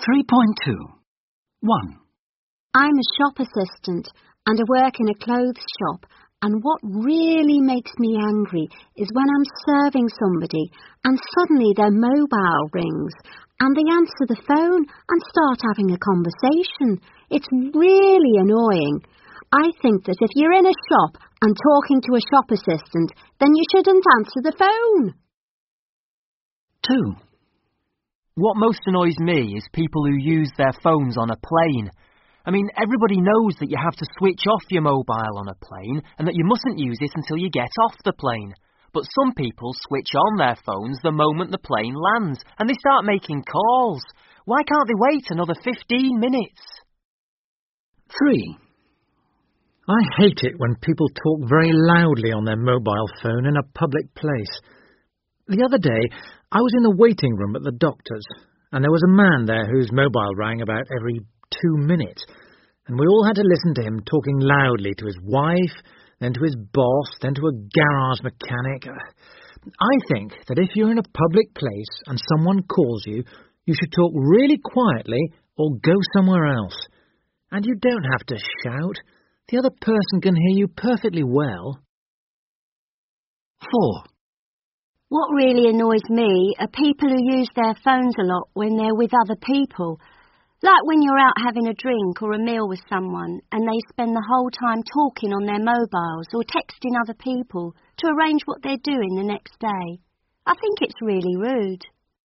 3.2. 1. I'm a shop assistant and I work in a clothes shop, and what really makes me angry is when I'm serving somebody and suddenly their mobile rings and they answer the phone and start having a conversation. It's really annoying. I think that if you're in a shop and talking to a shop assistant, then you shouldn't answer the phone. 2. What most annoys me is people who use their phones on a plane. I mean, everybody knows that you have to switch off your mobile on a plane and that you mustn't use it until you get off the plane. But some people switch on their phones the moment the plane lands and they start making calls. Why can't they wait another 15 minutes? 3. I hate it when people talk very loudly on their mobile phone in a public place. The other day, I was in the waiting room at the doctor's, and there was a man there whose mobile rang about every 2 minutes, and we all had to listen to him talking loudly to his wife, then to his boss, then to a garage mechanic. I think that if you're in a public place and someone calls you, you should talk really quietly or go somewhere else. And you don't have to shout. The other person can hear you perfectly well. 4. What really annoys me are people who use their phones a lot when they're with other people. Like when you're out having a drink or a meal with someone and they spend the whole time talking on their mobiles or texting other people to arrange what they're doing the next day. I think it's really rude.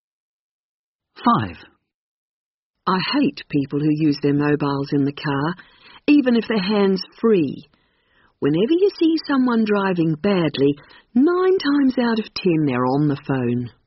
5. I hate people who use their mobiles in the car, even if they're hands-free. Whenever you see someone driving badly, 9 times out of 10 they're on the phone.